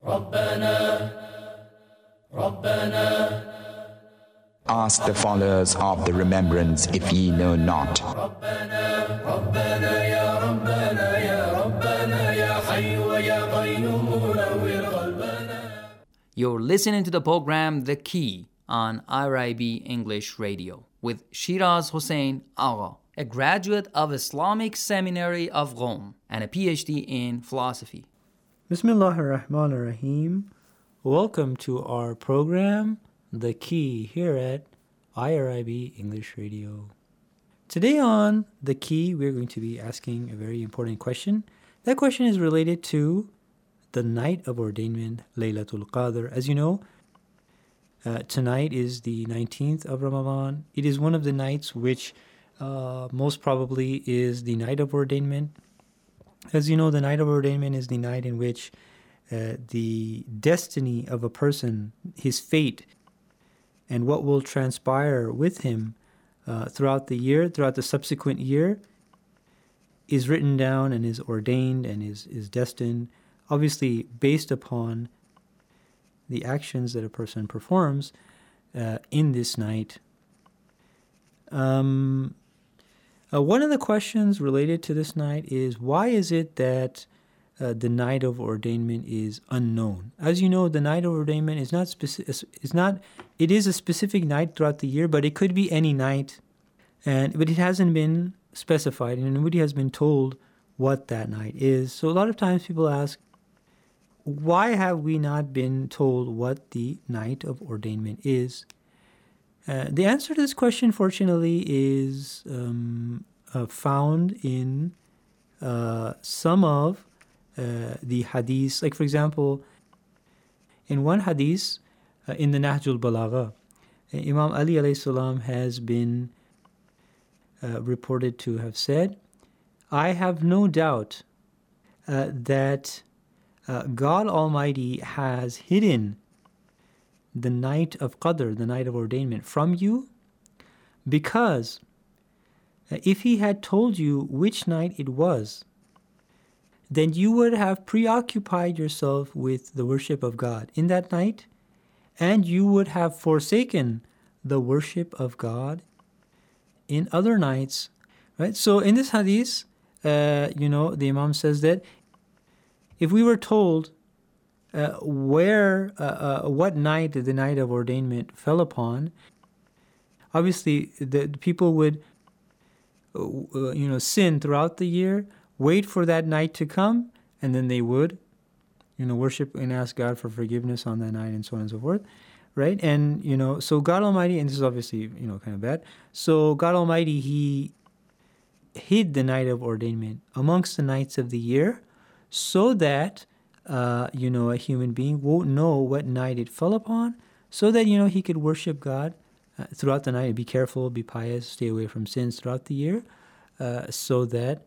Ask the followers of the remembrance if ye know not. You're listening to the program The Key on IRIB English Radio with Shiraz Hossein Agha, a graduate of Islamic Seminary of Rome and a PhD in philosophy. Bismillahir Rahmanir Rahim. Welcome to our program The Key here at IRIB English Radio. Today on The Key, we're going to be asking a very important question. That question is related to the night of ordainment, Laylatul Qadr. As you know, tonight is the 19th of Ramadan. It is one of the nights which most probably is the night of ordainment. As you know, the night of ordainment is the night in which the destiny of a person, his fate, and what will transpire with him throughout the year, throughout the subsequent year, is written down and is ordained and is destined, obviously based upon the actions that a person performs in this night. One of the questions related to this night is, why is it that the night of ordainment is unknown? As you know, the night of ordainment is not specific. It is a specific night throughout the year, but it could be any night, but it hasn't been specified, and nobody has been told what that night is. So a lot of times people ask, why have we not been told what the night of ordainment is? The answer to this question, fortunately, is found in some of the hadiths. Like, for example, in one hadith, in the Nahjul Balagha, Imam Ali alayhi salam has been reported to have said, I have no doubt that God Almighty has hidden the night of Qadr, the night of ordainment, from you, because if He had told you which night it was, then you would have preoccupied yourself with the worship of God in that night, and you would have forsaken the worship of God in other nights. Right? So in this hadith, the Imam says that if we were told what night the night of ordainment fell upon, obviously the people would sin throughout the year, wait for that night to come, and then they would worship and ask God for forgiveness on that night, and so on and so forth, right? And so God Almighty, and this is obviously kind of bad, so God Almighty, He hid the night of ordainment amongst the nights of the year, so that a human being won't know what night it fell upon, so that he could worship God throughout the night. Be careful, be pious, stay away from sins throughout the year, so that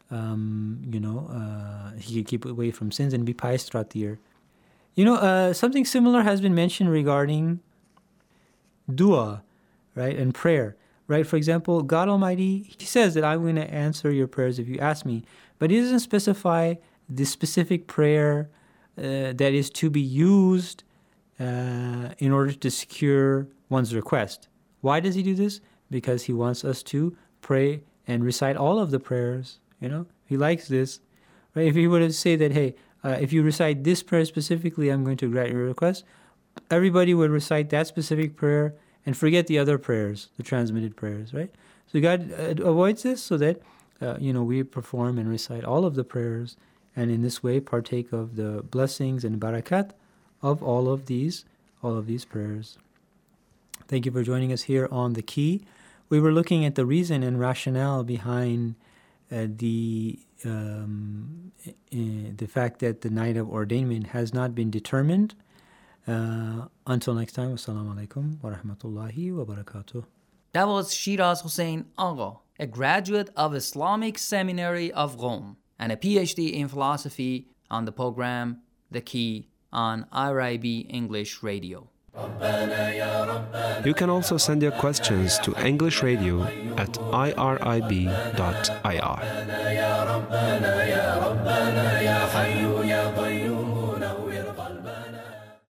he could keep away from sins and be pious throughout the year. Something similar has been mentioned regarding dua, right, and prayer. Right? For example, God Almighty, He says that I'm going to answer your prayers if you ask me, but He doesn't specify the specific prayer that is to be used in order to secure one's request. Why does He do this? Because He wants us to pray and recite all of the prayers. He likes this. Right? If He would have said that, hey, if you recite this prayer specifically, I'm going to grant your request, everybody would recite that specific prayer and forget the other prayers, the transmitted prayers, right? So God avoids this so that, we perform and recite all of the prayers, and in this way partake of the blessings and barakat of all of these prayers. Thank you for joining us here on The Key. We were looking at the reason and rationale behind the fact that the night of ordainment has not been determined. Until next time, wassalamu alaikum wa rahmatullahi wa barakatuh. That was Shiraz Hossein Agha, a graduate of Islamic Seminary of Rome and a PhD in philosophy, on the program The Key on IRIB English Radio. You can also send your questions to English Radio at irib.ir.